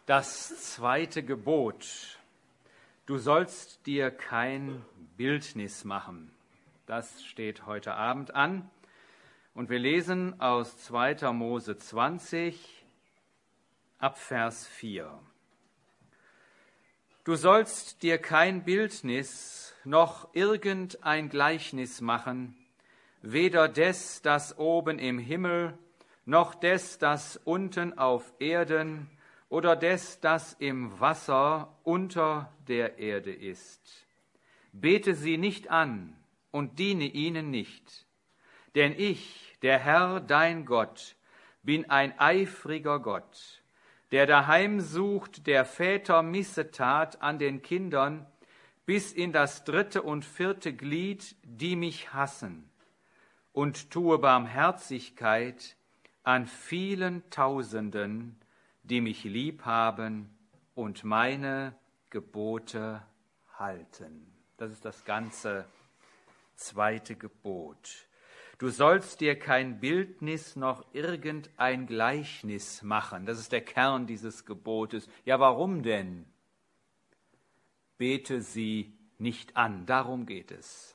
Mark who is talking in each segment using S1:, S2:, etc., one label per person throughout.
S1: Das zweite Gebot. Du sollst dir kein Bildnis machen. Das steht heute Abend an. Und wir lesen aus 2. Mose 20 ab Vers 4. Du sollst dir kein Bildnis noch irgendein Gleichnis machen, weder des, das oben im Himmel, noch des, das unten auf Erden, oder des, das im Wasser unter der Erde ist. Bete sie nicht an und diene ihnen nicht. Denn ich, der Herr, dein Gott, bin ein eifriger Gott, der daheim sucht, der Väter Missetat an den Kindern, bis in das 3. und 4. Glied, die mich hassen, und tue Barmherzigkeit an vielen Tausenden, die mich lieb haben und meine Gebote halten. Das ist das ganze zweite Gebot. Du sollst dir kein Bildnis noch irgendein Gleichnis machen. Das ist der Kern dieses Gebotes. Ja, warum denn? Bete sie nicht an. Darum geht es.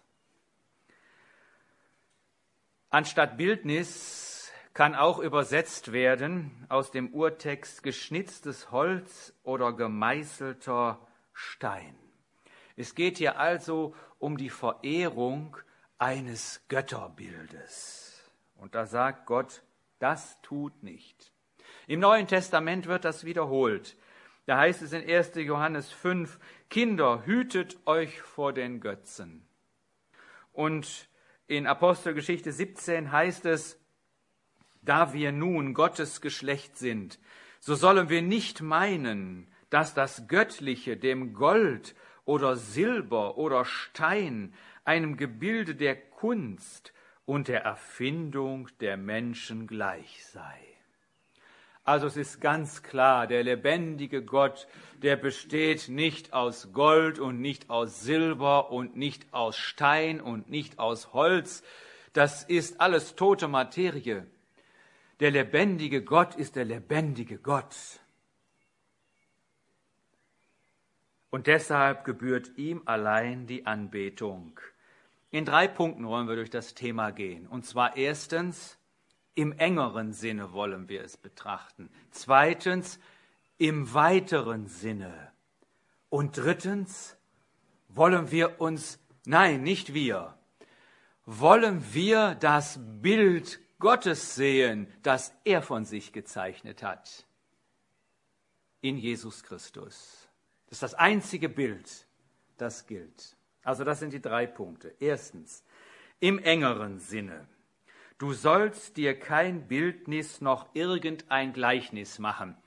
S1: Anstatt Bildnis kann auch übersetzt werden aus dem Urtext geschnitztes Holz oder gemeißelter Stein. Es geht hier also um die Verehrung eines Götterbildes. Und da sagt Gott, das tut nicht. Im Neuen Testament wird das wiederholt. Da heißt es in 1. Johannes 5, Kinder, hütet euch vor den Götzen. Und in Apostelgeschichte 17 heißt es, da wir nun Gottes Geschlecht sind, so sollen wir nicht meinen, dass das Göttliche dem Gold oder Silber oder Stein, einem Gebilde der Kunst und der Erfindung der Menschen gleich sei. Also es ist ganz klar, der lebendige Gott, der besteht nicht aus Gold und nicht aus Silber und nicht aus Stein und nicht aus Holz. Das ist alles tote Materie. Der lebendige Gott ist der lebendige Gott. Und deshalb gebührt ihm allein die Anbetung. In 3 Punkten wollen wir durch das Thema gehen. Und zwar erstens, im engeren Sinne wollen wir es betrachten. Zweitens, im weiteren Sinne. Und drittens, wollen wir das Bild Gottes sehen, das er von sich gezeichnet hat. In Jesus Christus. Das ist das einzige Bild, das gilt. Also das sind die 3 Punkte. Erstens, im engeren Sinne. Du sollst dir kein Bildnis noch irgendein Gleichnis machen.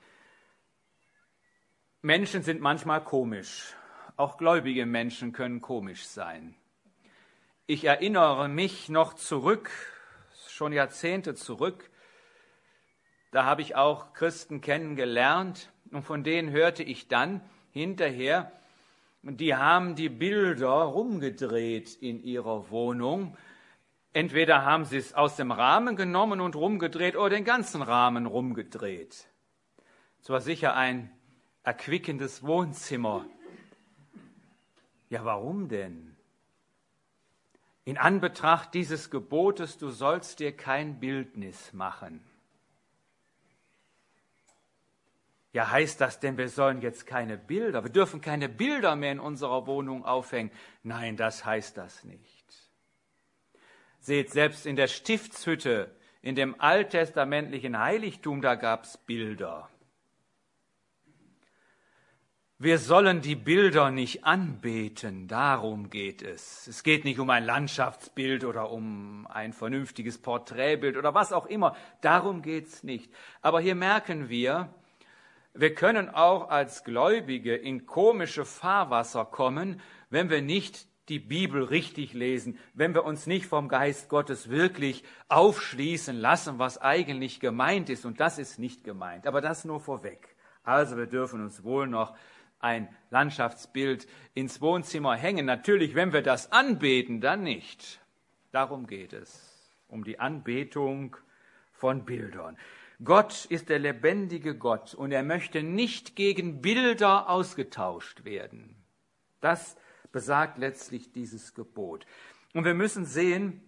S1: Menschen sind manchmal komisch. Auch gläubige Menschen können komisch sein. Ich erinnere mich noch zurück, schon Jahrzehnte zurück, da habe ich auch Christen kennengelernt und von denen hörte ich dann hinterher, die haben die Bilder rumgedreht in ihrer Wohnung. Entweder haben sie es aus dem Rahmen genommen und rumgedreht oder den ganzen Rahmen rumgedreht. Es war sicher ein erquickendes Wohnzimmer. Ja, warum denn? In Anbetracht dieses Gebotes, du sollst dir kein Bildnis machen. Ja, heißt das denn, wir sollen jetzt keine Bilder, wir dürfen keine Bilder mehr in unserer Wohnung aufhängen? Nein, das heißt das nicht. Seht, selbst in der Stiftshütte, in dem alttestamentlichen Heiligtum, da gab es Bilder. Wir sollen die Bilder nicht anbeten, darum geht es. Es geht nicht um ein Landschaftsbild oder um ein vernünftiges Porträtbild oder was auch immer, darum geht es nicht. Aber hier merken wir können auch als Gläubige in komische Fahrwasser kommen, wenn wir nicht die Bibel richtig lesen, wenn wir uns nicht vom Geist Gottes wirklich aufschließen lassen, was eigentlich gemeint ist. Und das ist nicht gemeint, aber das nur vorweg. Also wir dürfen uns wohl noch ein Landschaftsbild ins Wohnzimmer hängen. Natürlich, wenn wir das anbeten, dann nicht. Darum geht es, um die Anbetung von Bildern. Gott ist der lebendige Gott und er möchte nicht gegen Bilder ausgetauscht werden. Das besagt letztlich dieses Gebot. Und wir müssen sehen,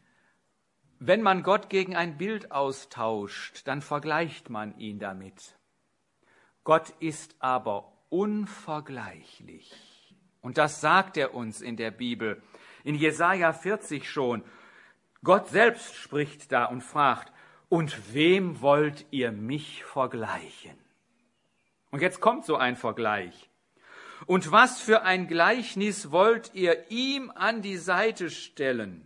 S1: wenn man Gott gegen ein Bild austauscht, dann vergleicht man ihn damit. Gott ist aber unvergleichlich. Und das sagt er uns in der Bibel. In Jesaja 40 schon. Gott selbst spricht da und fragt, und wem wollt ihr mich vergleichen? Und jetzt kommt so ein Vergleich. Und was für ein Gleichnis wollt ihr ihm an die Seite stellen?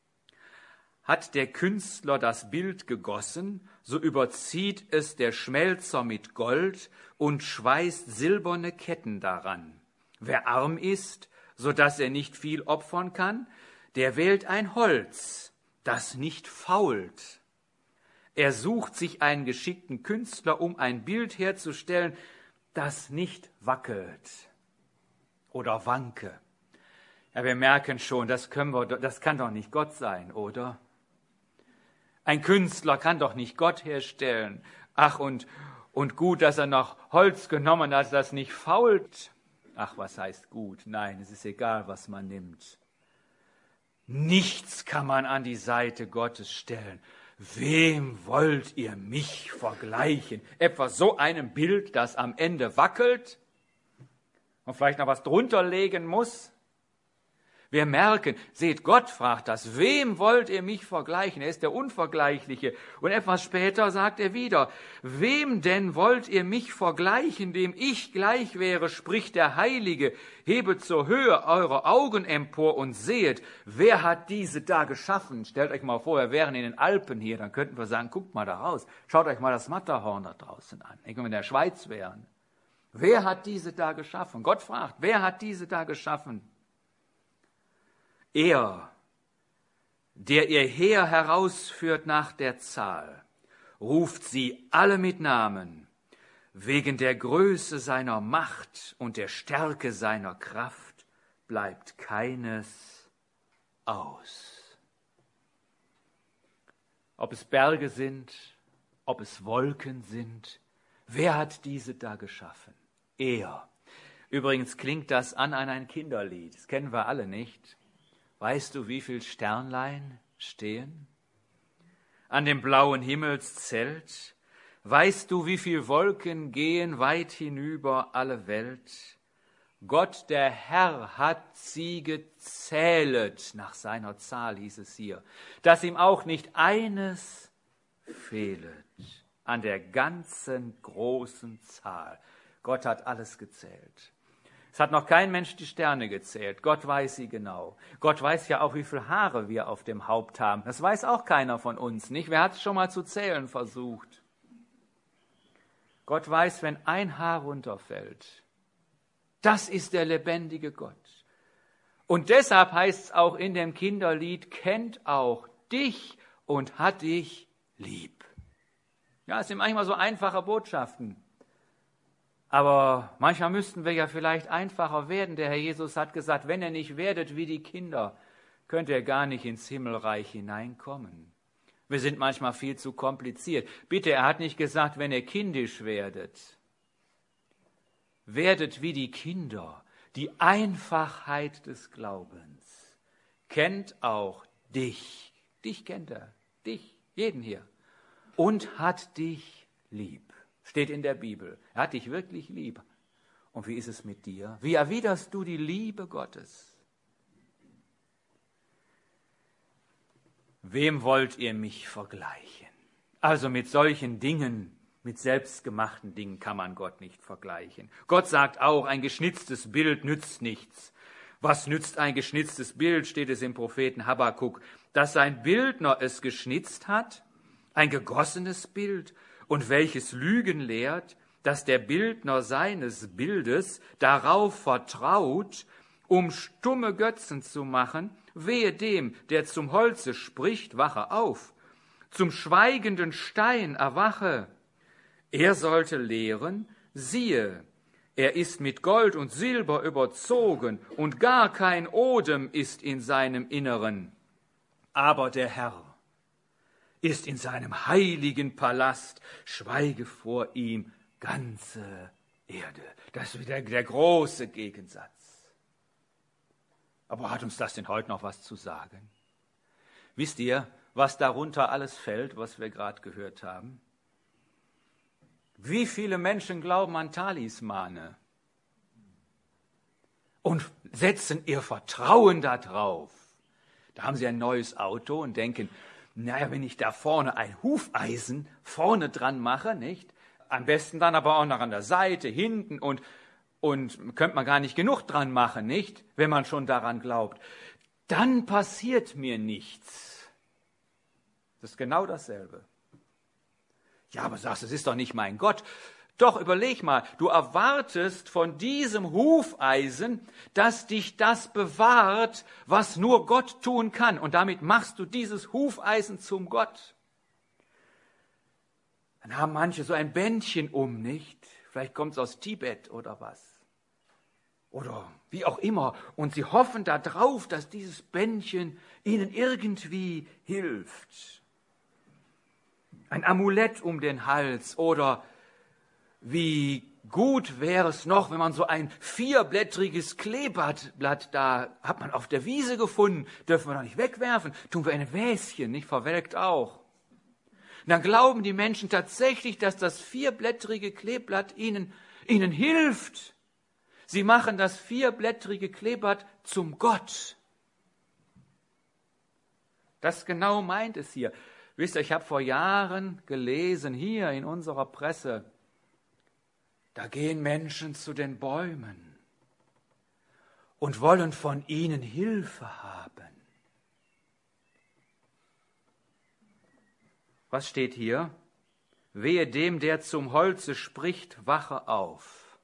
S1: Hat der Künstler das Bild gegossen, so überzieht es der Schmelzer mit Gold und schweißt silberne Ketten daran. Wer arm ist, so dass er nicht viel opfern kann, der wählt ein Holz, das nicht fault. Er sucht sich einen geschickten Künstler, um ein Bild herzustellen, das nicht wackelt oder wanke. Ja, wir merken schon, das kann doch nicht Gott sein, oder? Ein Künstler kann doch nicht Gott herstellen. Ach, und gut, dass er noch Holz genommen hat, das nicht fault. Ach, was heißt gut? Nein, es ist egal, was man nimmt. Nichts kann man an die Seite Gottes stellen. Wem wollt ihr mich vergleichen? Etwa so einem Bild, das am Ende wackelt und vielleicht noch was drunter legen muss? Wir merken, seht, Gott fragt das, wem wollt ihr mich vergleichen? Er ist der Unvergleichliche. Und etwas später sagt er wieder, wem denn wollt ihr mich vergleichen, dem ich gleich wäre, spricht der Heilige. Hebet zur Höhe eure Augen empor und sehet, wer hat diese da geschaffen? Stellt euch mal vor, wir wären in den Alpen hier, dann könnten wir sagen, guckt mal da raus, schaut euch mal das Matterhorn da draußen an. Wenn wir in der Schweiz wären. Wer hat diese da geschaffen? Gott fragt, wer hat diese da geschaffen? Er, der ihr Heer herausführt nach der Zahl, ruft sie alle mit Namen, wegen der Größe seiner Macht und der Stärke seiner Kraft bleibt keines aus. Ob es Berge sind, ob es Wolken sind, wer hat diese da geschaffen? Er. Übrigens klingt das an ein Kinderlied, das kennen wir alle nicht. Weißt du, wie viel Sternlein stehen an dem blauen Himmelszelt? Weißt du, wie viel Wolken gehen weit hinüber alle Welt? Gott, der Herr, hat sie gezählet, nach seiner Zahl hieß es hier, dass ihm auch nicht eines fehlet an der ganzen großen Zahl. Gott hat alles gezählt. Es hat noch kein Mensch die Sterne gezählt. Gott weiß sie genau. Gott weiß ja auch, wie viele Haare wir auf dem Haupt haben. Das weiß auch keiner von uns, nicht? Wer hat es schon mal zu zählen versucht? Gott weiß, wenn ein Haar runterfällt. Das ist der lebendige Gott. Und deshalb heißt es auch in dem Kinderlied, kennt auch dich und hat dich lieb. Ja, es sind manchmal so einfache Botschaften. Aber manchmal müssten wir ja vielleicht einfacher werden. Der Herr Jesus hat gesagt, wenn ihr nicht werdet wie die Kinder, könnt ihr gar nicht ins Himmelreich hineinkommen. Wir sind manchmal viel zu kompliziert. Bitte, er hat nicht gesagt, wenn ihr kindisch werdet. Werdet wie die Kinder, die Einfachheit des Glaubens. Kennt auch dich. Dich kennt er. Dich, jeden hier. Und hat dich lieb. Steht in der Bibel. Er hat dich wirklich lieb. Und wie ist es mit dir? Wie erwiderst du die Liebe Gottes? Wem wollt ihr mich vergleichen? Also mit solchen Dingen, mit selbstgemachten Dingen kann man Gott nicht vergleichen. Gott sagt auch, ein geschnitztes Bild nützt nichts. Was nützt ein geschnitztes Bild, steht es im Propheten Habakuk, dass sein Bildner es geschnitzt hat, ein gegossenes Bild, und welches Lügen lehrt, dass der Bildner seines Bildes darauf vertraut, um stumme Götzen zu machen, wehe dem, der zum Holze spricht, wache auf, zum schweigenden Stein erwache. Er sollte lehren, siehe, er ist mit Gold und Silber überzogen, und gar kein Odem ist in seinem Inneren. Aber der Herr ist in seinem heiligen Palast, schweige vor ihm ganze Erde. Das ist wieder der große Gegensatz. Aber hat uns das denn heute noch was zu sagen? Wisst ihr, was darunter alles fällt, was wir gerade gehört haben? Wie viele Menschen glauben an Talismane und setzen ihr Vertrauen darauf? Da haben sie ein neues Auto und denken, naja, wenn ich da vorne ein Hufeisen vorne dran mache, nicht? Am besten dann aber auch noch an der Seite, hinten und könnte man gar nicht genug dran machen, nicht? Wenn man schon daran glaubt. Dann passiert mir nichts. Das ist genau dasselbe. Ja, aber sagst du, es ist doch nicht mein Gott. Doch, überleg mal, du erwartest von diesem Hufeisen, dass dich das bewahrt, was nur Gott tun kann. Und damit machst du dieses Hufeisen zum Gott. Dann haben manche so ein Bändchen um, nicht? Vielleicht kommt es aus Tibet oder was. Oder wie auch immer. Und sie hoffen darauf, dass dieses Bändchen ihnen irgendwie hilft. Ein Amulett um den Hals oder wie gut wäre es noch, wenn man so ein 4-blättriges Kleeblatt da hat man auf der Wiese gefunden, dürfen wir doch nicht wegwerfen, tun wir in ein Wäschen, nicht verwelkt auch. Und dann glauben die Menschen tatsächlich, dass das 4-blättrige Kleeblatt ihnen hilft. Sie machen das 4-blättrige Kleeblatt zum Gott. Das genau meint es hier. Wisst ihr, ich habe vor Jahren gelesen, hier in unserer Presse, da gehen Menschen zu den Bäumen und wollen von ihnen Hilfe haben. Was steht hier? Wehe dem, der zum Holze spricht, wache auf.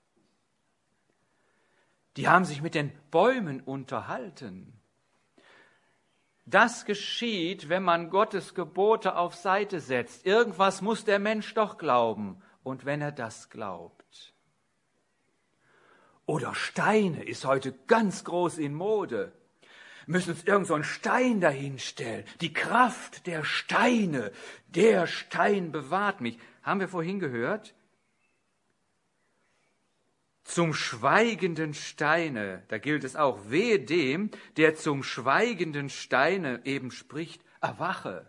S1: Die haben sich mit den Bäumen unterhalten. Das geschieht, wenn man Gottes Gebote auf Seite setzt. Irgendwas muss der Mensch doch glauben. Und wenn er das glaubt. Oder Steine ist heute ganz groß in Mode. Wir müssen uns irgend so einen Stein dahinstellen. Die Kraft der Steine. Der Stein bewahrt mich. Haben wir vorhin gehört? Zum schweigenden Steine, da gilt es auch, wehe dem, der zum schweigenden Steine eben spricht, erwache.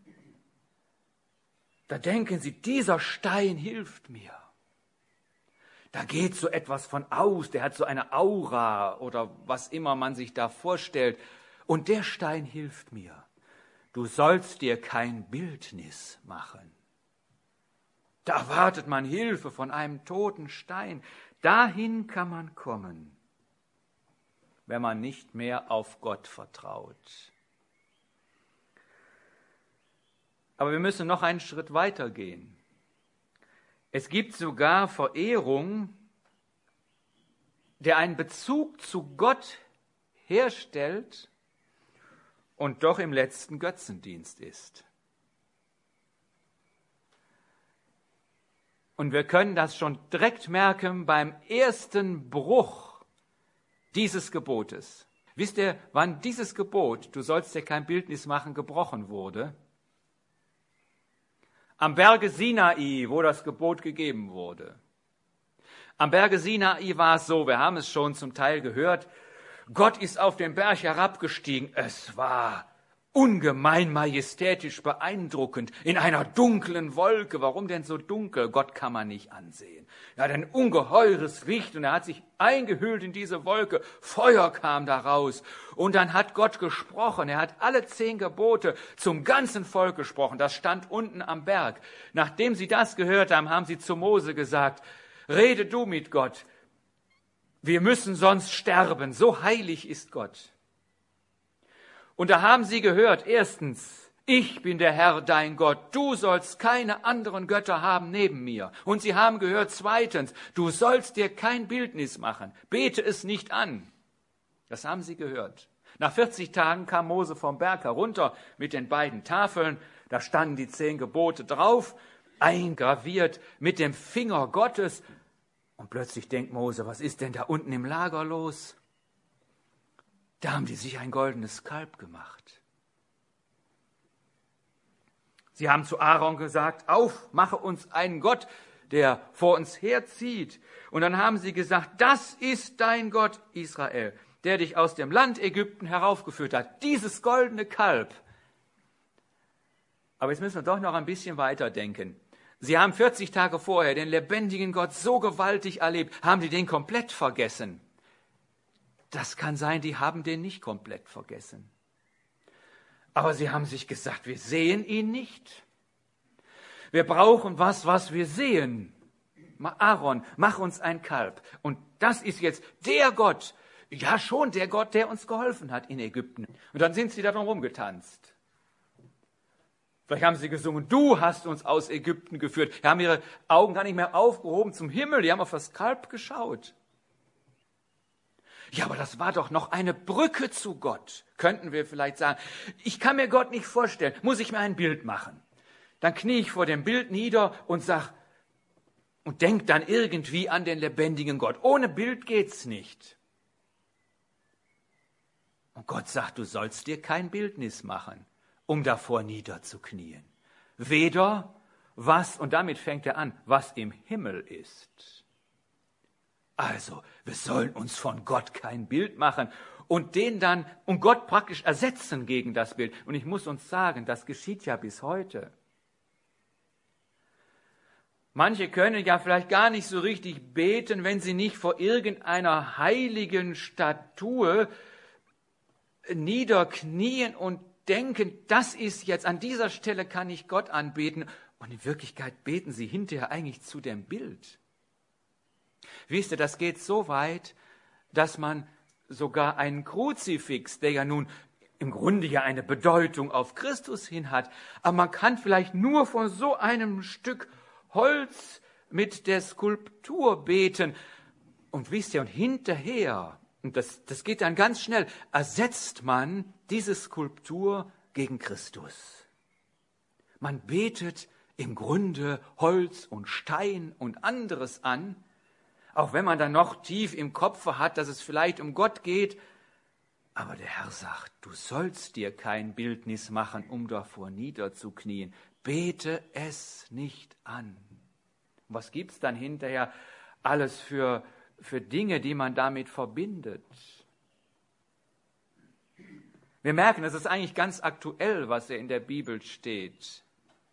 S1: Da denken sie, dieser Stein hilft mir. Da geht so etwas von aus, der hat so eine Aura oder was immer man sich da vorstellt. Und der Stein hilft mir. Du sollst dir kein Bildnis machen. Da erwartet man Hilfe von einem toten Stein. Dahin kann man kommen, wenn man nicht mehr auf Gott vertraut. Aber wir müssen noch einen Schritt weiter gehen. Es gibt sogar Verehrung, der einen Bezug zu Gott herstellt und doch im letzten Götzendienst ist. Und wir können das schon direkt merken beim ersten Bruch dieses Gebotes. Wisst ihr, wann dieses Gebot, du sollst dir kein Bildnis machen, gebrochen wurde? Am Berge Sinai, wo das Gebot gegeben wurde. Am Berge Sinai war es so, wir haben es schon zum Teil gehört, Gott ist auf den Berg herabgestiegen. Es war ungemein majestätisch beeindruckend, in einer dunklen Wolke. Warum denn so dunkel? Gott kann man nicht ansehen. Er hat ein ungeheures Licht und er hat sich eingehüllt in diese Wolke. Feuer kam daraus und dann hat Gott gesprochen. Er hat alle 10 Gebote zum ganzen Volk gesprochen. Das stand unten am Berg. Nachdem sie das gehört haben, haben sie zu Mose gesagt, rede du mit Gott. Wir müssen sonst sterben. So heilig ist Gott. Und da haben sie gehört, erstens, ich bin der Herr, dein Gott, du sollst keine anderen Götter haben neben mir. Und sie haben gehört, zweitens, du sollst dir kein Bildnis machen, bete es nicht an. Das haben sie gehört. Nach 40 Tagen kam Mose vom Berg herunter mit den beiden Tafeln, da standen die 10 Gebote drauf, eingraviert mit dem Finger Gottes. Und plötzlich denkt Mose, was ist denn da unten im Lager los? Da haben die sich ein goldenes Kalb gemacht. Sie haben zu Aaron gesagt, auf, mache uns einen Gott, der vor uns herzieht. Und dann haben sie gesagt, das ist dein Gott, Israel, der dich aus dem Land Ägypten heraufgeführt hat, dieses goldene Kalb. Aber jetzt müssen wir doch noch ein bisschen weiter denken. Sie haben 40 Tage vorher den lebendigen Gott so gewaltig erlebt. Haben die den komplett vergessen? Das kann sein, die haben den nicht komplett vergessen. Aber sie haben sich gesagt, wir sehen ihn nicht. Wir brauchen was wir sehen. Aaron, mach uns ein Kalb. Und das ist jetzt der Gott, ja schon der Gott, der uns geholfen hat in Ägypten. Und dann sind sie da drum rumgetanzt. Vielleicht haben sie gesungen, du hast uns aus Ägypten geführt. Die haben ihre Augen gar nicht mehr aufgehoben zum Himmel, die haben auf das Kalb geschaut. Ja, aber das war doch noch eine Brücke zu Gott, könnten wir vielleicht sagen. Ich kann mir Gott nicht vorstellen, muss ich mir ein Bild machen. Dann knie ich vor dem Bild nieder und sag und denk dann irgendwie an den lebendigen Gott. Ohne Bild geht's nicht. Und Gott sagt, du sollst dir kein Bildnis machen, um davor niederzuknien. Weder was, und damit fängt er an, was im Himmel ist. Also, wir sollen uns von Gott kein Bild machen und Gott praktisch ersetzen gegen das Bild. Und ich muss uns sagen, das geschieht ja bis heute. Manche können ja vielleicht gar nicht so richtig beten, wenn sie nicht vor irgendeiner heiligen Statue niederknien und denken, das ist jetzt, an dieser Stelle kann ich Gott anbeten. Und in Wirklichkeit beten sie hinterher eigentlich zu dem Bild. Wisst ihr, das geht so weit, dass man sogar einen Kruzifix, der ja nun im Grunde ja eine Bedeutung auf Christus hin hat, aber man kann vielleicht nur von so einem Stück Holz mit der Skulptur beten. Und wisst ihr, und hinterher, und das geht dann ganz schnell, ersetzt man diese Skulptur gegen Christus. Man betet im Grunde Holz und Stein und anderes an, auch wenn man dann noch tief im Kopf hat, dass es vielleicht um Gott geht. Aber der Herr sagt, du sollst dir kein Bildnis machen, um davor niederzuknien. Bete es nicht an. Und was gibt es dann hinterher alles für Dinge, die man damit verbindet? Wir merken, es ist eigentlich ganz aktuell, was hier in der Bibel steht.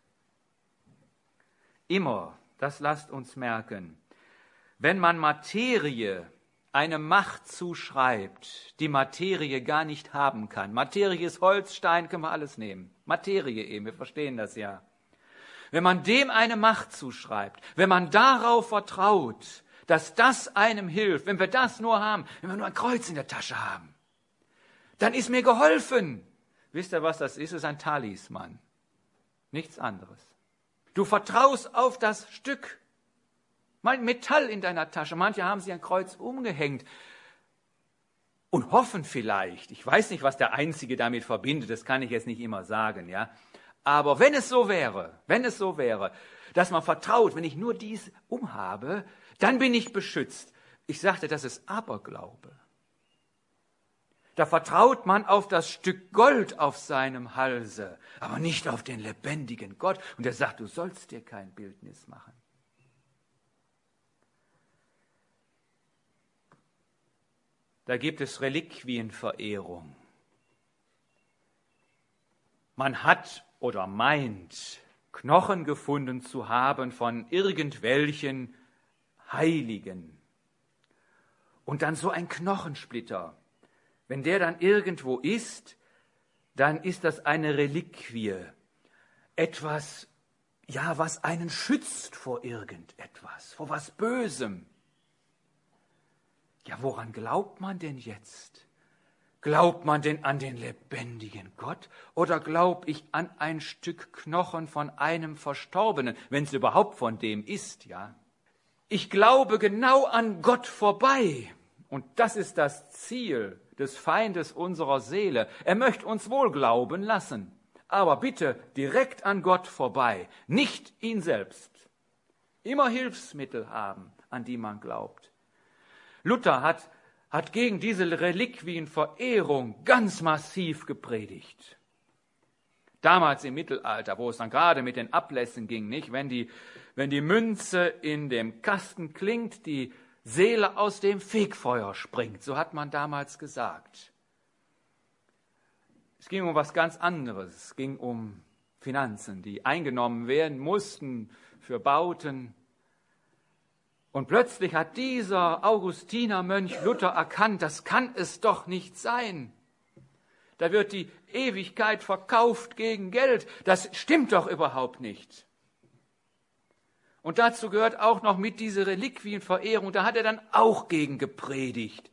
S1: Immer, das lasst uns merken, wenn man Materie eine Macht zuschreibt, die Materie gar nicht haben kann. Materie ist Holz, Stein, können wir alles nehmen. Materie eben, wir verstehen das ja. Wenn man dem eine Macht zuschreibt, wenn man darauf vertraut, dass das einem hilft, wenn wir das nur haben, wenn wir nur ein Kreuz in der Tasche haben, dann ist mir geholfen. Wisst ihr, was das ist? Es ist ein Talisman. Nichts anderes. Du vertraust auf das Stück. Mal Metall in deiner Tasche. Manche haben sich ein Kreuz umgehängt und hoffen vielleicht, ich weiß nicht, was der Einzige damit verbindet, das kann ich jetzt nicht immer sagen, ja. Aber wenn es so wäre, dass man vertraut, wenn ich nur dies umhabe, dann bin ich beschützt. Ich sagte, das ist Aberglaube. Da vertraut man auf das Stück Gold auf seinem Halse, aber nicht auf den lebendigen Gott. Und er sagt, du sollst dir kein Bildnis machen. Da gibt es Reliquienverehrung. Man hat oder meint, Knochen gefunden zu haben von irgendwelchen Heiligen. Und dann so ein Knochensplitter. Wenn der dann irgendwo ist, dann ist das eine Reliquie. Etwas, ja, was einen schützt vor irgendetwas, vor was Bösem. Ja, woran glaubt man denn jetzt? Glaubt man denn an den lebendigen Gott oder glaub ich an ein Stück Knochen von einem Verstorbenen, wenn es überhaupt von dem ist, ja? Ich glaube genau an Gott vorbei und das ist das Ziel des Feindes unserer Seele. Er möchte uns wohl glauben lassen, aber bitte direkt an Gott vorbei, nicht ihn selbst. Immer Hilfsmittel haben, an die man glaubt. Luther hat gegen diese Reliquienverehrung ganz massiv gepredigt. Damals im Mittelalter, wo es dann gerade mit den Ablässen ging, nicht? Wenn die Münze in dem Kasten klingt, die Seele aus dem Fegfeuer springt. So hat man damals gesagt. Es ging um was ganz anderes. Es ging um Finanzen, die eingenommen werden mussten für Bauten. Und plötzlich hat dieser Augustinermönch Luther erkannt, das kann es doch nicht sein. Da wird die Ewigkeit verkauft gegen Geld. Das stimmt doch überhaupt nicht. Und dazu gehört auch noch mit dieser Reliquienverehrung. Da hat er dann auch gegen gepredigt.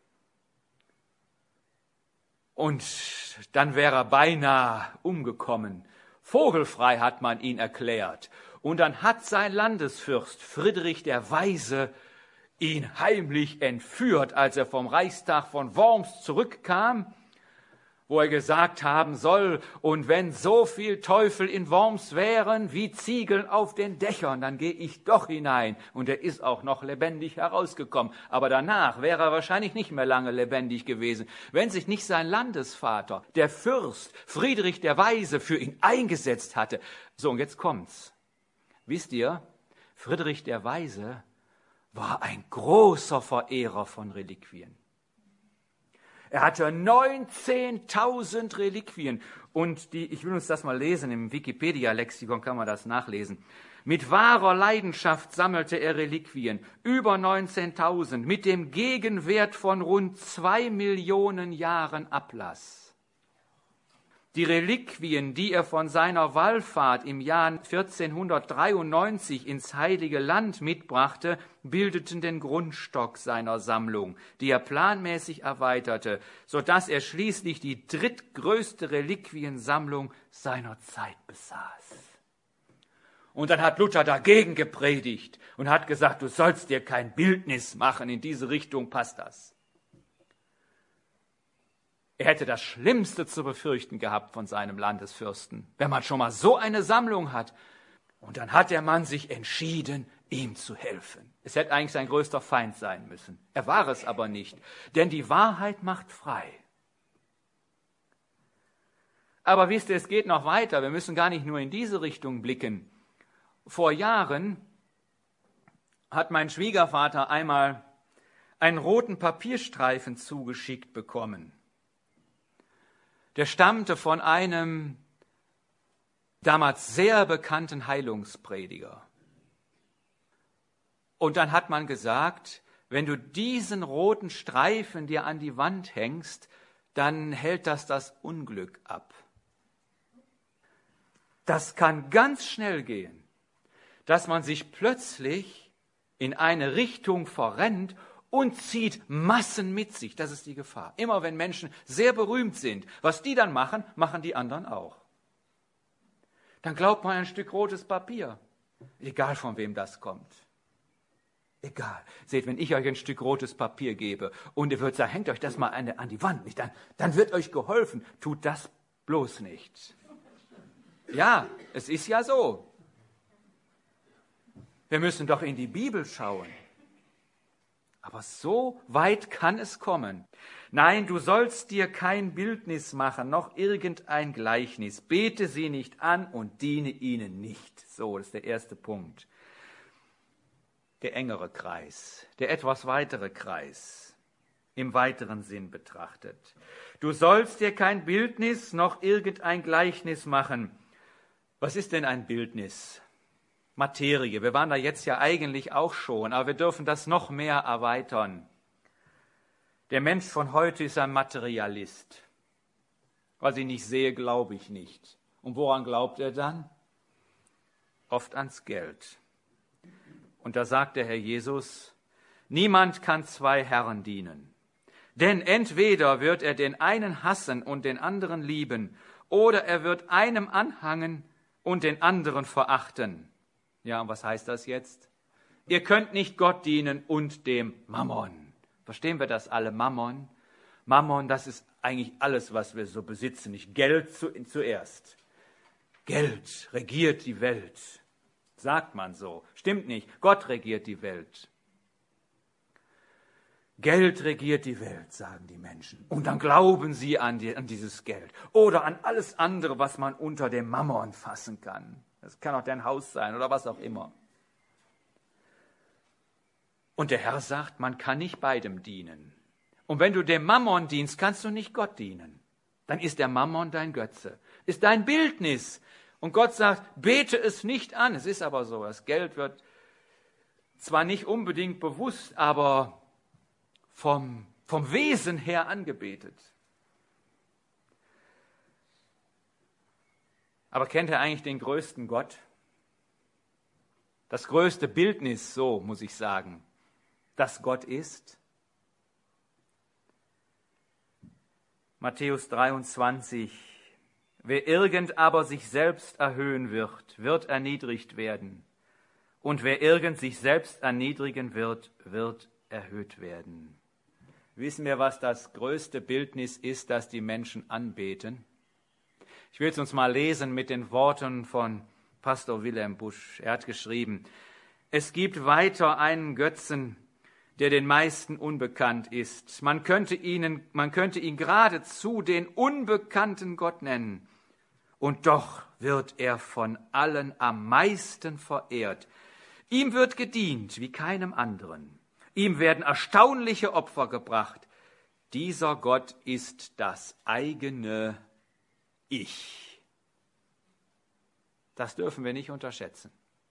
S1: Und dann wäre er beinahe umgekommen. Vogelfrei hat man ihn erklärt. Und dann hat sein Landesfürst Friedrich der Weise ihn heimlich entführt, als er vom Reichstag von Worms zurückkam, wo er gesagt haben soll, und wenn so viel Teufel in Worms wären wie Ziegeln auf den Dächern, dann gehe ich doch hinein. Und er ist auch noch lebendig herausgekommen. Aber danach wäre er wahrscheinlich nicht mehr lange lebendig gewesen, wenn sich nicht sein Landesvater, der Fürst Friedrich der Weise, für ihn eingesetzt hatte. So, und jetzt kommt's. Wisst ihr, Friedrich der Weise war ein großer Verehrer von Reliquien. Er hatte 19.000 Reliquien. Und ich will uns das mal lesen, im Wikipedia-Lexikon kann man das nachlesen. Mit wahrer Leidenschaft sammelte er Reliquien, über 19.000, mit dem Gegenwert von rund 2 Millionen Jahren Ablass. Die Reliquien, die er von seiner Wallfahrt im Jahr 1493 ins Heilige Land mitbrachte, bildeten den Grundstock seiner Sammlung, die er planmäßig erweiterte, sodass er schließlich die drittgrößte Reliquiensammlung seiner Zeit besaß. Und dann hat Luther dagegen gepredigt und hat gesagt, du sollst dir kein Bildnis machen, in diese Richtung passt das. Er hätte das Schlimmste zu befürchten gehabt von seinem Landesfürsten, wenn man schon mal so eine Sammlung hat. Und dann hat der Mann sich entschieden, ihm zu helfen. Es hätte eigentlich sein größter Feind sein müssen. Er war es aber nicht, denn die Wahrheit macht frei. Aber wisst ihr, es geht noch weiter. Wir müssen gar nicht nur in diese Richtung blicken. Vor Jahren hat mein Schwiegervater einmal einen roten Papierstreifen zugeschickt bekommen. Der stammte von einem damals sehr bekannten Heilungsprediger. Und dann hat man gesagt, wenn du diesen roten Streifen dir an die Wand hängst, dann hält das Unglück ab. Das kann ganz schnell gehen, dass man sich plötzlich in eine Richtung verrennt und zieht Massen mit sich. Das ist die Gefahr. Immer wenn Menschen sehr berühmt sind, was die dann machen, machen die anderen auch. Dann glaubt man ein Stück rotes Papier. Egal von wem das kommt. Egal. Seht, wenn ich euch ein Stück rotes Papier gebe und ihr würdet sagen, hängt euch das mal an die Wand, nicht? Dann wird euch geholfen. Tut das bloß nicht. Ja, es ist ja so. Wir müssen doch in die Bibel schauen. Aber so weit kann es kommen. Nein, du sollst dir kein Bildnis machen, noch irgendein Gleichnis. Bete sie nicht an und diene ihnen nicht. So, das ist der erste Punkt. Der engere Kreis, der etwas weitere Kreis, im weiteren Sinn betrachtet. Du sollst dir kein Bildnis noch irgendein Gleichnis machen. Was ist denn ein Bildnis? Materie. Wir waren da jetzt ja eigentlich auch schon, aber wir dürfen das noch mehr erweitern. Der Mensch von heute ist ein Materialist. Was ich nicht sehe, glaube ich nicht. Und woran glaubt er dann? Oft ans Geld. Und da sagt der Herr Jesus, niemand kann 2 Herren dienen. Denn entweder wird er den einen hassen und den anderen lieben, oder er wird einem anhangen und den anderen verachten. Ja, und was heißt das jetzt? Ihr könnt nicht Gott dienen und dem Mammon. Verstehen wir das alle? Mammon? Mammon, das ist eigentlich alles, was wir so besitzen. Nicht Geld zuerst. Geld regiert die Welt. Sagt man so. Stimmt nicht. Gott regiert die Welt. Geld regiert die Welt, sagen die Menschen. Und dann glauben sie an dieses Geld. Oder an alles andere, was man unter dem Mammon fassen kann. Das kann auch dein Haus sein oder was auch immer. Und der Herr sagt, man kann nicht beidem dienen. Und wenn du dem Mammon dienst, kannst du nicht Gott dienen. Dann ist der Mammon dein Götze, ist dein Bildnis. Und Gott sagt, bete es nicht an. Es ist aber so, das Geld wird zwar nicht unbedingt bewusst, aber vom Wesen her angebetet. Aber kennt ihr eigentlich den größten Gott? Das größte Bildnis, so muss ich sagen, dass Gott ist? Matthäus 23. Wer irgend aber sich selbst erhöhen wird, wird erniedrigt werden. Und wer irgend sich selbst erniedrigen wird, wird erhöht werden. Wissen wir, was das größte Bildnis ist, das die Menschen anbeten? Ich will es uns mal lesen mit den Worten von Pastor Wilhelm Busch. Er hat geschrieben, es gibt weiter einen Götzen, der den meisten unbekannt ist. Man könnte ihn geradezu den unbekannten Gott nennen. Und doch wird er von allen am meisten verehrt. Ihm wird gedient wie keinem anderen. Ihm werden erstaunliche Opfer gebracht. Dieser Gott ist das eigene Ich. Das dürfen wir nicht unterschätzen.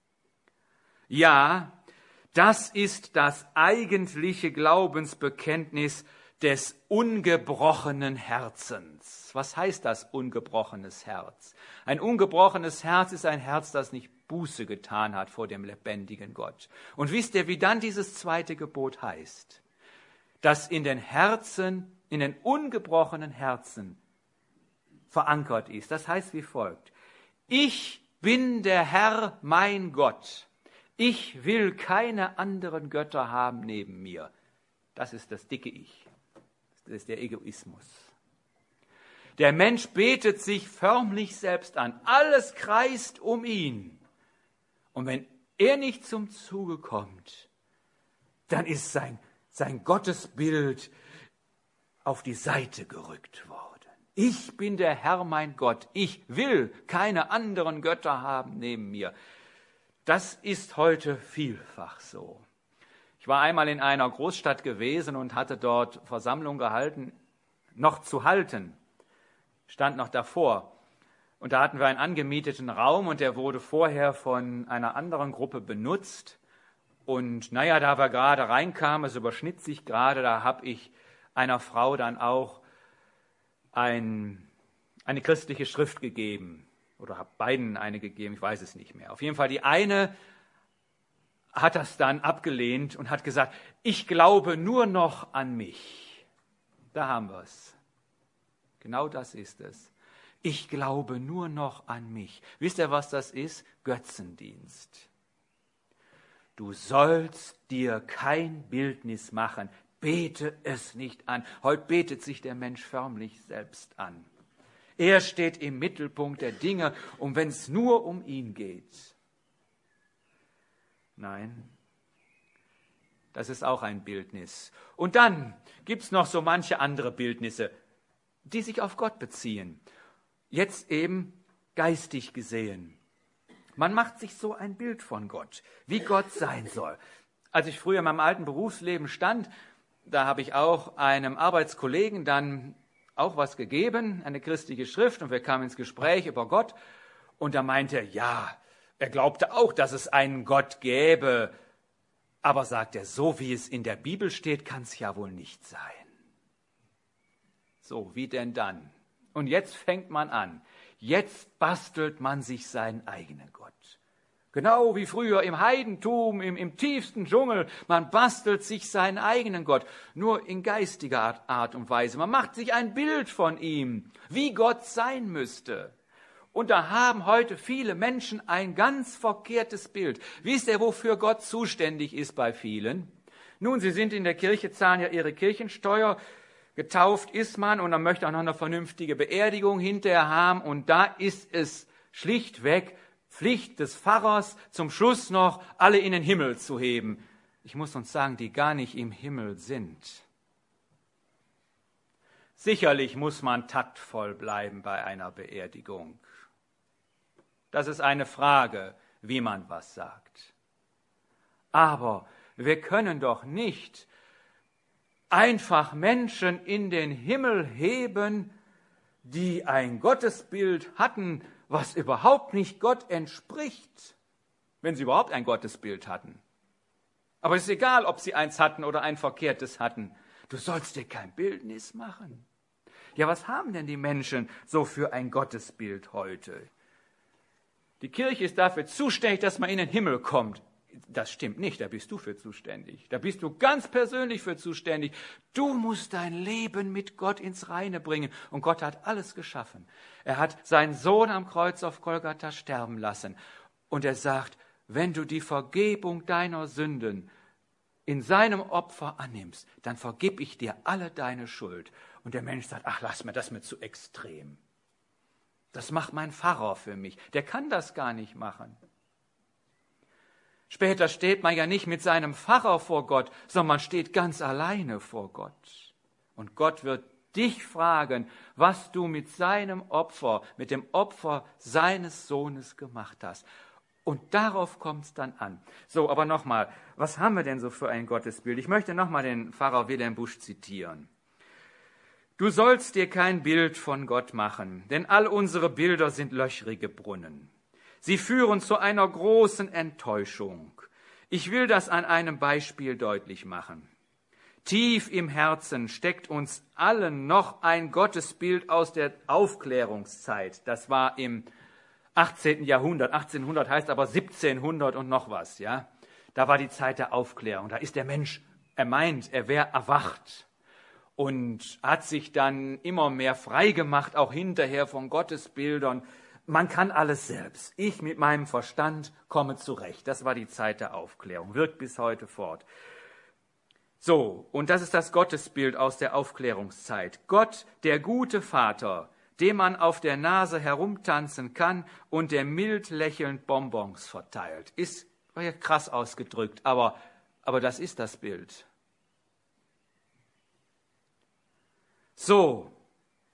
S1: Ja, das ist das eigentliche Glaubensbekenntnis des ungebrochenen Herzens. Was heißt das ungebrochenes Herz? Ein ungebrochenes Herz ist ein Herz, das nicht Buße getan hat vor dem lebendigen Gott. Und wisst ihr, wie dann dieses zweite Gebot heißt? Das in den Herzen, in den ungebrochenen Herzen verankert ist. Das heißt wie folgt. Ich bin der Herr, mein Gott. Ich will keine anderen Götter haben neben mir. Das ist das dicke Ich. Das ist der Egoismus. Der Mensch betet sich förmlich selbst an. Alles kreist um ihn. Und wenn er nicht zum Zuge kommt, dann ist sein Gottesbild auf die Seite gerückt worden. Ich bin der Herr, mein Gott. Ich will keine anderen Götter haben neben mir. Das ist heute vielfach so. Ich war einmal in einer Großstadt gewesen und hatte dort Versammlung gehalten, noch zu halten, stand noch davor. Und da hatten wir einen angemieteten Raum und der wurde vorher von einer anderen Gruppe benutzt. Und da wir gerade reinkamen, es überschnitt sich gerade, da habe ich einer Frau dann auch eine christliche Schrift gegeben. Oder habe beiden eine gegeben, ich weiß es nicht mehr. Auf jeden Fall die eine hat das dann abgelehnt und hat gesagt, ich glaube nur noch an mich. Da haben wir es. Genau das ist es. Ich glaube nur noch an mich. Wisst ihr, was das ist? Götzendienst. Du sollst dir kein Bildnis machen. Bete es nicht an. Heute betet sich der Mensch förmlich selbst an. Er steht im Mittelpunkt der Dinge, und wenn es nur um ihn geht. Nein, das ist auch ein Bildnis. Und dann gibt es noch so manche andere Bildnisse, die sich auf Gott beziehen. Jetzt eben geistig gesehen. Man macht sich so ein Bild von Gott, wie Gott sein soll. Als ich früher in meinem alten Berufsleben stand, da habe ich auch einem Arbeitskollegen dann auch was gegeben, eine christliche Schrift, und wir kamen ins Gespräch über Gott. Und da meinte er, ja, er glaubte auch, dass es einen Gott gäbe. Aber sagt er, so wie es in der Bibel steht, kann es ja wohl nicht sein. So, wie denn dann? Und jetzt fängt man an. Jetzt bastelt man sich seinen eigenen Gott. Genau wie früher im Heidentum, im tiefsten Dschungel. Man bastelt sich seinen eigenen Gott, nur in geistiger Art und Weise. Man macht sich ein Bild von ihm, wie Gott sein müsste. Und da haben heute viele Menschen ein ganz verkehrtes Bild. Wisst ihr, wofür Gott zuständig ist bei vielen? Nun, sie sind in der Kirche, zahlen ja ihre Kirchensteuer, getauft ist man und dann möchte auch noch eine vernünftige Beerdigung hinterher haben. Und da ist es schlichtweg Pflicht des Pfarrers, zum Schluss noch alle in den Himmel zu heben. ich muss uns sagen, die gar nicht im Himmel sind. Sicherlich muss man taktvoll bleiben bei einer Beerdigung. Das ist eine Frage, wie man was sagt. Aber wir können doch nicht einfach Menschen in den Himmel heben, die ein Gottesbild hatten, was überhaupt nicht Gott entspricht, wenn sie überhaupt ein Gottesbild hatten. Aber es ist egal, ob sie eins hatten oder ein verkehrtes hatten. Du sollst dir kein Bildnis machen. Ja, was haben denn die Menschen so für ein Gottesbild heute? Die Kirche ist dafür zuständig, dass man in den Himmel kommt. Das stimmt nicht, da bist du für zuständig. Da bist du ganz persönlich für zuständig. Du musst dein Leben mit Gott ins Reine bringen. Und Gott hat alles geschaffen. Er hat seinen Sohn am Kreuz auf Golgatha sterben lassen. Und er sagt, wenn du die Vergebung deiner Sünden in seinem Opfer annimmst, dann vergib ich dir alle deine Schuld. Und der Mensch sagt, ach, lass mir das mir zu extrem. Das macht mein Pfarrer für mich. Der kann das gar nicht machen. Später steht man ja nicht mit seinem Pfarrer vor Gott, sondern man steht ganz alleine vor Gott. Und Gott wird dich fragen, was du mit seinem Opfer, mit dem Opfer seines Sohnes gemacht hast. Und darauf kommt es dann an. So, aber nochmal, was haben wir denn so für ein Gottesbild? Ich möchte nochmal den Pfarrer Wilhelm Busch zitieren. Du sollst dir kein Bild von Gott machen, denn all unsere Bilder sind löchrige Brunnen. Sie führen zu einer großen Enttäuschung. Ich will das an einem Beispiel deutlich machen. Tief im Herzen steckt uns allen noch ein Gottesbild aus der Aufklärungszeit. Das war im 18. Jahrhundert. 1800 heißt aber 1700 und noch was, ja. Da war die Zeit der Aufklärung. Da ist der Mensch, er meint, er wäre erwacht. Und hat sich dann immer mehr frei gemacht, auch hinterher von Gottesbildern. Man kann alles selbst. Ich mit meinem Verstand komme zurecht. Das war die Zeit der Aufklärung, wirkt bis heute fort. So, und das ist das Gottesbild aus der Aufklärungszeit. Gott, der gute Vater, dem man auf der Nase herumtanzen kann und der mild lächelnd Bonbons verteilt. Ist ja krass ausgedrückt, aber das ist das Bild. So,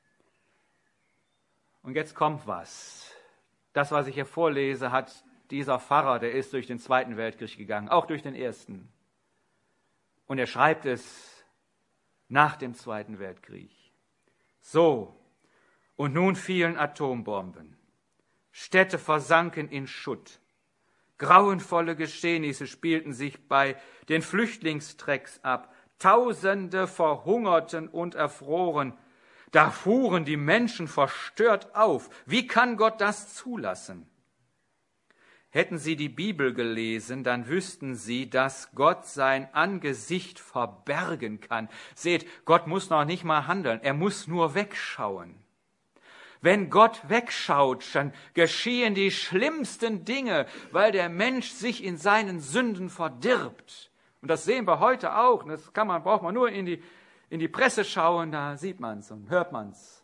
S1: und jetzt kommt was. Das, was ich hier vorlese, hat dieser Pfarrer, der ist durch den Zweiten Weltkrieg gegangen, auch durch den Ersten. Und er schreibt es nach dem Zweiten Weltkrieg. So, und nun fielen Atombomben. Städte versanken in Schutt. Grauenvolle Geschehnisse spielten sich bei den Flüchtlingstrecks ab. Tausende verhungerten und erfroren. Da fuhren die Menschen verstört auf. Wie kann Gott das zulassen? Hätten sie die Bibel gelesen, dann wüssten sie, dass Gott sein Angesicht verbergen kann. Seht, Gott muss noch nicht mal handeln, er muss nur wegschauen. Wenn Gott wegschaut, dann geschehen die schlimmsten Dinge, weil der Mensch sich in seinen Sünden verdirbt. Und das sehen wir heute auch. Das braucht man nur in die Presse schauen, da sieht man es und hört man es.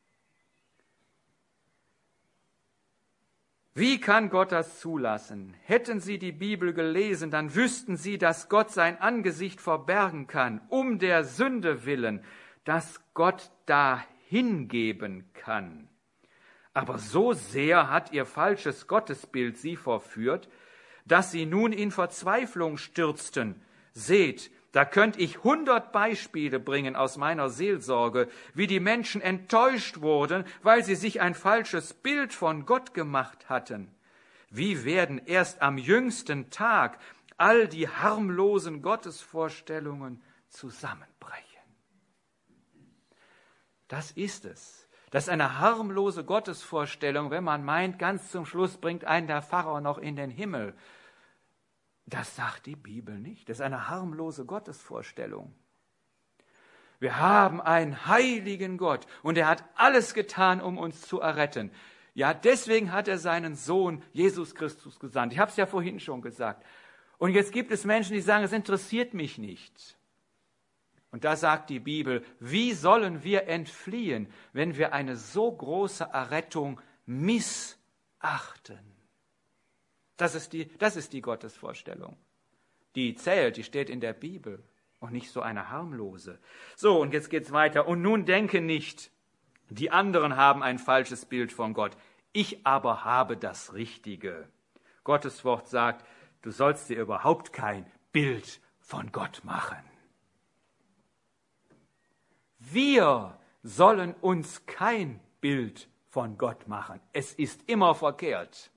S1: Wie kann Gott das zulassen? Hätten Sie die Bibel gelesen, dann wüssten Sie, dass Gott sein Angesicht verbergen kann, um der Sünde willen, dass Gott da hingeben kann. Aber so sehr hat Ihr falsches Gottesbild Sie verführt, dass Sie nun in Verzweiflung stürzten. Seht, da könnte ich 100 Beispiele bringen aus meiner Seelsorge, wie die Menschen enttäuscht wurden, weil sie sich ein falsches Bild von Gott gemacht hatten. Wie werden erst am jüngsten Tag all die harmlosen Gottesvorstellungen zusammenbrechen? Das ist es. Das ist eine harmlose Gottesvorstellung, wenn man meint, ganz zum Schluss bringt einen der Pfarrer noch in den Himmel. Das sagt die Bibel nicht. Das ist eine harmlose Gottesvorstellung. Wir haben einen heiligen Gott und er hat alles getan, um uns zu erretten. Ja, deswegen hat er seinen Sohn Jesus Christus gesandt. Ich habe es ja vorhin schon gesagt. Und jetzt gibt es Menschen, die sagen, es interessiert mich nicht. Und da sagt die Bibel, wie sollen wir entfliehen, wenn wir eine so große Errettung missachten? Das ist die Gottesvorstellung. die zählt, die steht in der Bibel und nicht so eine harmlose. So, und jetzt geht's weiter. Und nun denke nicht, die anderen haben ein falsches Bild von Gott. Ich aber habe das Richtige. Gottes Wort sagt, du sollst dir überhaupt kein Bild von Gott machen. Wir sollen uns kein Bild von Gott machen. Es ist immer verkehrt.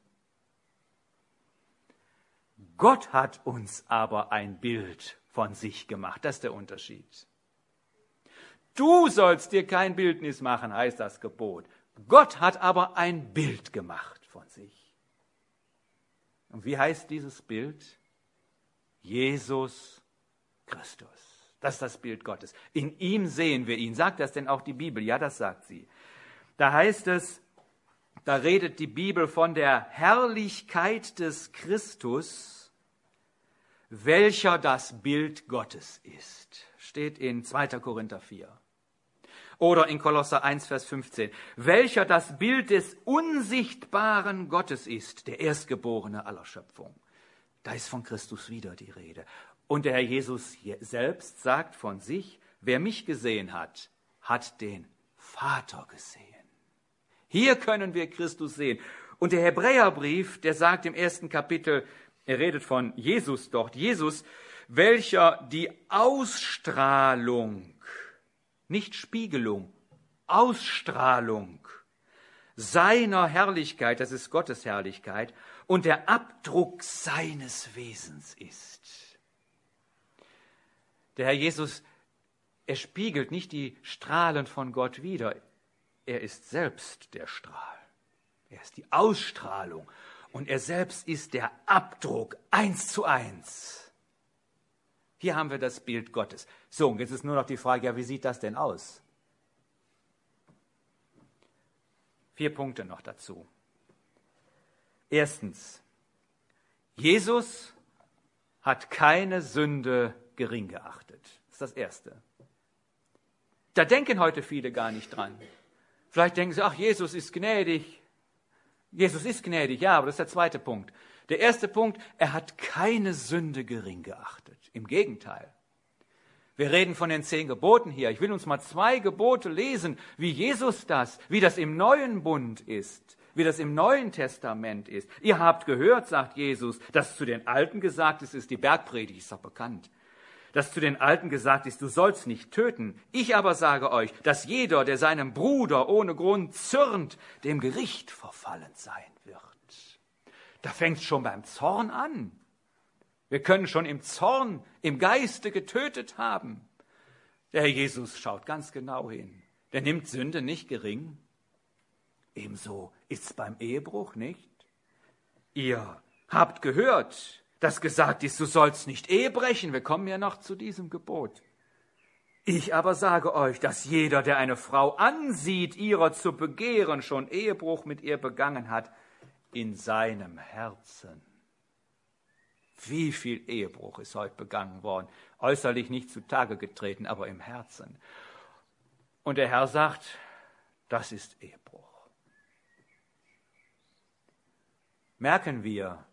S1: Gott hat uns aber ein Bild von sich gemacht. Das ist der Unterschied. Du sollst dir kein Bildnis machen, heißt das Gebot. Gott hat aber ein Bild gemacht von sich. Und wie heißt dieses Bild? Jesus Christus. Das ist das Bild Gottes. In ihm sehen wir ihn. Sagt das denn auch die Bibel? Ja, das sagt sie. Da heißt es, da redet die Bibel von der Herrlichkeit des Christus, welcher das Bild Gottes ist. Steht in 2. Korinther 4. Oder in Kolosser 1, Vers 15. Welcher das Bild des unsichtbaren Gottes ist, der Erstgeborene aller Schöpfung. Da ist von Christus wieder die Rede. Und der Herr Jesus selbst sagt von sich, wer mich gesehen hat, hat den Vater gesehen. Hier können wir Christus sehen. Und der Hebräerbrief, der sagt im 1. Kapitel, er redet von Jesus dort, Jesus, welcher die Ausstrahlung, nicht Spiegelung, Ausstrahlung seiner Herrlichkeit, das ist Gottes Herrlichkeit, und der Abdruck seines Wesens ist. Der Herr Jesus, er spiegelt nicht die Strahlen von Gott wider, er ist selbst der Strahl. Er ist die Ausstrahlung und er selbst ist der Abdruck 1:1. Hier haben wir das Bild Gottes. So, und jetzt ist nur noch die Frage, ja, wie sieht das denn aus? 4 Punkte noch dazu. Erstens, Jesus hat keine Sünde gering geachtet. Das ist das Erste. Da denken heute viele gar nicht dran. Vielleicht denken sie, ach, Jesus ist gnädig. Jesus ist gnädig, ja, aber das ist der zweite Punkt. Der erste Punkt, er hat keine Sünde gering geachtet. Im Gegenteil. Wir reden von den 10 Geboten hier. Ich will uns mal 2 Gebote lesen, wie Jesus das, wie das im neuen Bund ist, wie das im Neuen Testament ist. Ihr habt gehört, sagt Jesus, dass zu den Alten gesagt ist, ist die Bergpredigt, ist doch bekannt. Dass zu den Alten gesagt ist, du sollst nicht töten. Ich aber sage euch, dass jeder, der seinem Bruder ohne Grund zürnt, dem Gericht verfallen sein wird. Da fängt es schon beim Zorn an. Wir können schon im Zorn, im Geiste getötet haben. Der Herr Jesus schaut ganz genau hin. Der nimmt Sünde nicht gering. Ebenso ist es beim Ehebruch nicht. Ihr habt gehört, dass gesagt ist, du sollst nicht Ehe brechen. Wir kommen ja noch zu diesem Gebot. Ich aber sage euch, dass jeder, der eine Frau ansieht, ihrer zu begehren, schon Ehebruch mit ihr begangen hat, in seinem Herzen. Wie viel Ehebruch ist heute begangen worden? Äußerlich nicht zutage getreten, aber im Herzen. Und der Herr sagt, das ist Ehebruch. Merken wir,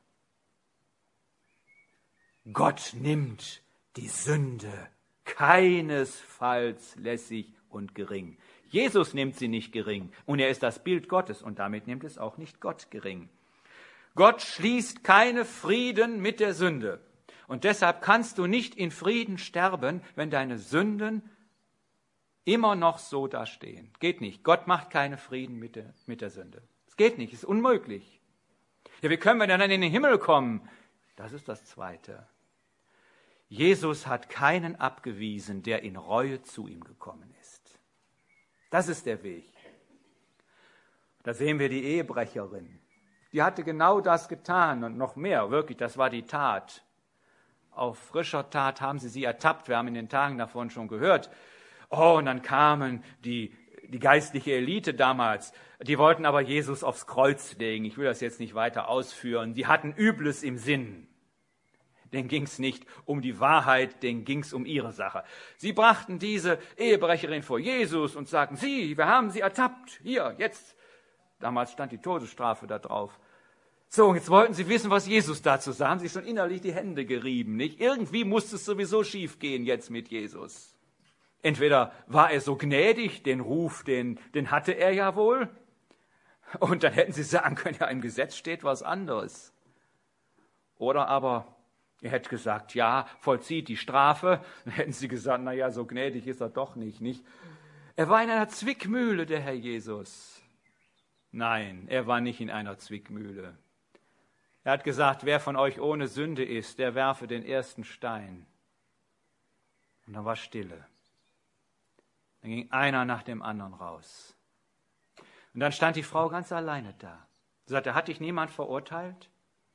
S1: Gott nimmt die Sünde keinesfalls lässig und gering. Jesus nimmt sie nicht gering und er ist das Bild Gottes und damit nimmt es auch nicht Gott gering. Gott schließt keine Frieden mit der Sünde und deshalb kannst du nicht in Frieden sterben, wenn deine Sünden immer noch so dastehen. Geht nicht. Gott macht keinen Frieden mit der Sünde. Es geht nicht, es ist unmöglich. Ja, wie können wir denn dann in den Himmel kommen? Das ist das Zweite. Jesus hat keinen abgewiesen, der in Reue zu ihm gekommen ist. Das ist der Weg. Da sehen wir die Ehebrecherin. Die hatte genau das getan und noch mehr, wirklich, das war die Tat. Auf frischer Tat haben sie ertappt, wir haben in den Tagen davon schon gehört. Oh, und dann kamen die geistliche Elite damals, die wollten aber Jesus aufs Kreuz legen. Ich will das jetzt nicht weiter ausführen. Die hatten Übles im Sinn. Denen ging es nicht um die Wahrheit, denen ging es um ihre Sache. Sie brachten diese Ehebrecherin vor Jesus und sagten, wir haben sie ertappt, hier, jetzt. Damals stand die Todesstrafe da drauf. So, und jetzt wollten sie wissen, was Jesus dazu sagt. Haben sich schon innerlich die Hände gerieben, nicht? Irgendwie musste es sowieso schief gehen jetzt mit Jesus. Entweder war er so gnädig, den Ruf, den hatte er ja wohl. Und dann hätten sie sagen können, ja, im Gesetz steht was anderes. Oder aber er hätte gesagt, ja, vollzieht die Strafe. Dann hätten sie gesagt, na ja, so gnädig ist er doch nicht? Er war in einer Zwickmühle, der Herr Jesus. Nein, er war nicht in einer Zwickmühle. Er hat gesagt, wer von euch ohne Sünde ist, der werfe den ersten Stein. Und dann war Stille. Dann ging einer nach dem anderen raus. Und dann stand die Frau ganz alleine da. Sie sagte, hat dich niemand verurteilt?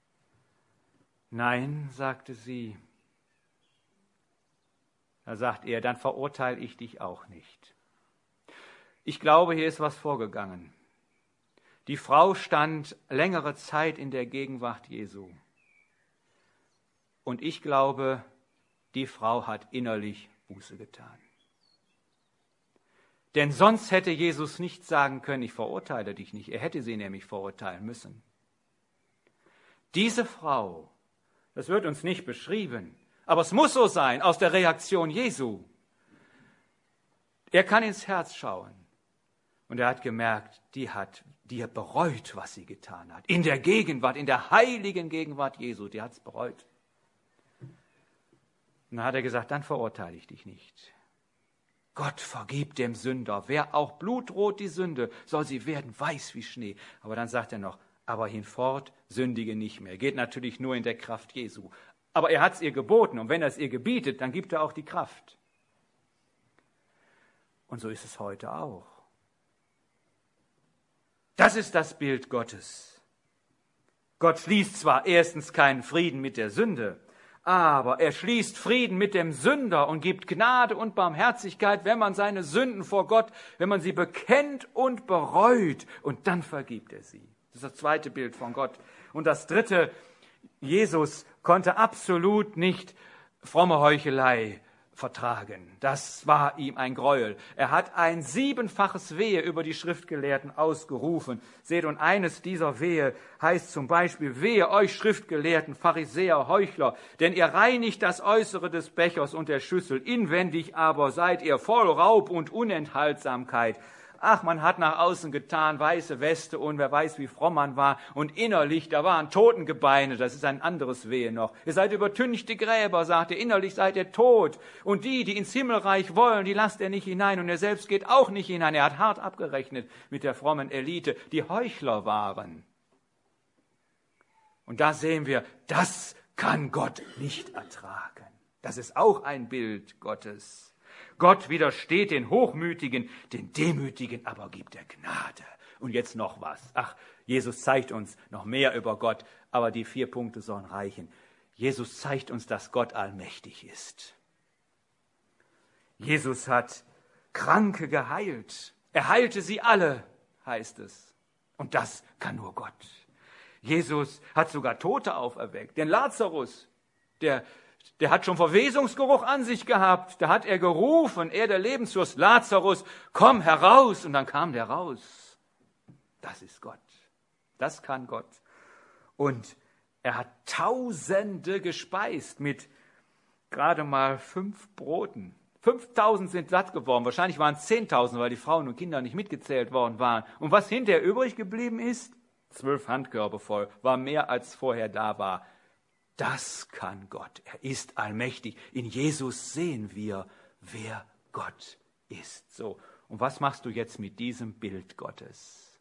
S1: Nein, sagte sie. Da sagt er, dann verurteile ich dich auch nicht. Ich glaube, hier ist was vorgegangen. Die Frau stand längere Zeit in der Gegenwart Jesu. Und ich glaube, die Frau hat innerlich Buße getan. Denn sonst hätte Jesus nicht sagen können, ich verurteile dich nicht. Er hätte sie nämlich verurteilen müssen. Diese Frau, das wird uns nicht beschrieben, aber es muss so sein, aus der Reaktion Jesu. Er kann ins Herz schauen. Und er hat gemerkt, die hat bereut, was sie getan hat. In der Gegenwart, in der heiligen Gegenwart Jesu, die hat es bereut. Und dann hat er gesagt, dann verurteile ich dich nicht. Gott vergibt dem Sünder. Wer auch blutrot die Sünde, soll sie werden weiß wie Schnee. Aber dann sagt er noch, aber hinfort sündige nicht mehr. Geht natürlich nur in der Kraft Jesu. Aber er hat es ihr geboten und wenn er es ihr gebietet, dann gibt er auch die Kraft. Und so ist es heute auch. Das ist das Bild Gottes. Gott schließt zwar erstens keinen Frieden mit der Sünde, aber er schließt Frieden mit dem Sünder und gibt Gnade und Barmherzigkeit, wenn man seine Sünden vor Gott, wenn man sie bekennt und bereut, und dann vergibt er sie. Das ist das zweite Bild von Gott. Und das dritte, Jesus konnte absolut nicht fromme Heuchelei vertragen. Das war ihm ein Gräuel. Er hat ein 7-faches Wehe über die Schriftgelehrten ausgerufen. Seht, und eines dieser Wehe heißt zum Beispiel, wehe euch Schriftgelehrten, Pharisäer, Heuchler, denn ihr reinigt das Äußere des Bechers und der Schüssel, inwendig aber seid ihr voll Raub und Unenthaltsamkeit. Ach, man hat nach außen getan, weiße Weste und wer weiß, wie fromm man war. Und innerlich, da waren Totengebeine, das ist ein anderes Wehe noch. Ihr seid übertünchte Gräber, sagt er, innerlich seid ihr tot. Und die ins Himmelreich wollen, die lasst er nicht hinein. Und er selbst geht auch nicht hinein. Er hat hart abgerechnet mit der frommen Elite, die Heuchler waren. Und da sehen wir, das kann Gott nicht ertragen. Das ist auch ein Bild Gottes. Gott widersteht den Hochmütigen, den Demütigen aber gibt er Gnade. Und jetzt noch was. Ach, Jesus zeigt uns noch mehr über Gott, aber die 4 Punkte sollen reichen. Jesus zeigt uns, dass Gott allmächtig ist. Jesus hat Kranke geheilt. Er heilte sie alle, heißt es. Und das kann nur Gott. Jesus hat sogar Tote auferweckt. Den Lazarus, der hat schon Verwesungsgeruch an sich gehabt. Da hat er gerufen, er der Lebensfürst, Lazarus, komm heraus. Und dann kam der raus. Das ist Gott. Das kann Gott. Und er hat Tausende gespeist mit gerade mal 5 Broten. 5.000 sind satt geworden. Wahrscheinlich waren es 10.000, weil die Frauen und Kinder nicht mitgezählt worden waren. Und was hinterher übrig geblieben ist, 12 Handkörbe voll, war mehr als vorher da war. Das kann Gott. Er ist allmächtig. In Jesus sehen wir, wer Gott ist. So. Und was machst du jetzt mit diesem Bild Gottes?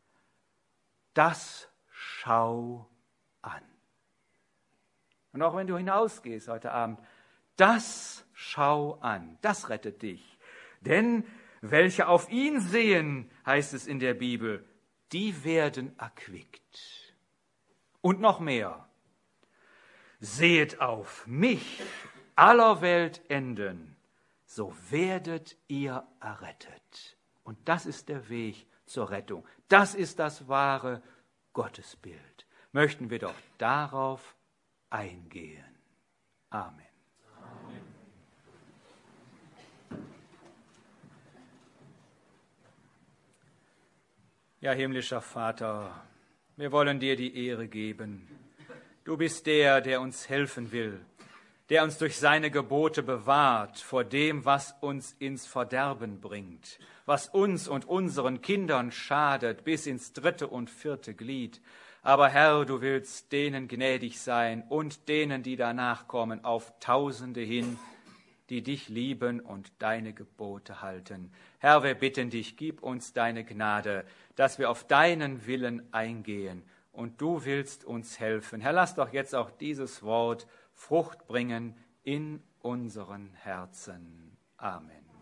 S1: Das schau an. Und auch wenn du hinausgehst heute Abend, das schau an. Das rettet dich. Denn welche auf ihn sehen, heißt es in der Bibel, die werden erquickt. Und noch mehr. Sehet auf mich, aller Welt enden, so werdet ihr errettet. Und das ist der Weg zur Rettung. Das ist das wahre Gottesbild. Möchten wir doch darauf eingehen. Amen. Ja, himmlischer Vater, Wir wollen dir die Ehre geben. Du bist der, der uns helfen will, der uns durch seine Gebote bewahrt vor dem, was uns ins Verderben bringt, was uns und unseren Kindern schadet bis ins 3. und 4. Glied. Aber Herr, du willst denen gnädig sein und denen, die danach kommen, auf Tausende hin, die dich lieben und deine Gebote halten. Herr, wir bitten dich, gib uns deine Gnade, dass wir auf deinen Willen eingehen und du willst uns helfen. Herr, lass doch jetzt auch dieses Wort Frucht bringen in unseren Herzen. Amen.